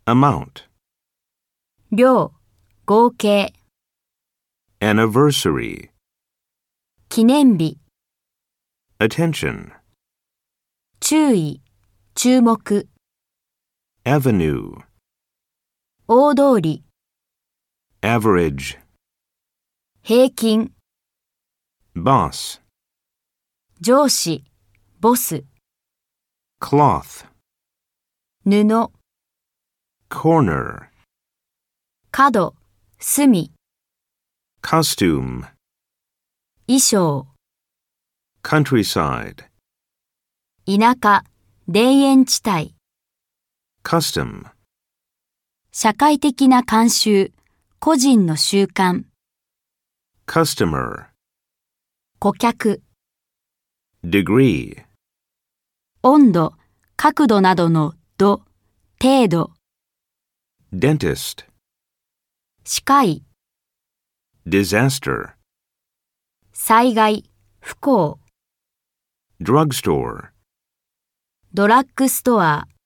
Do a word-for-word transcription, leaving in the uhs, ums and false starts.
amount, 量、合計、 anniversary, 記念日、 attention, 注意、注目、 avenue, 大通り、 average, 平均、 boss, 上司、ボス、 cloth, 布、 corner, 角、隅、 costume, 衣装、 countryside, 田舎、田園地帯、 custom, 社会的な慣習、個人の習慣、 customer, 顧客、 degree, 温度、角度などの度、程度、 dentist, 歯科医、 disaster, 災害、不幸、 drugstore, ドラッグストア、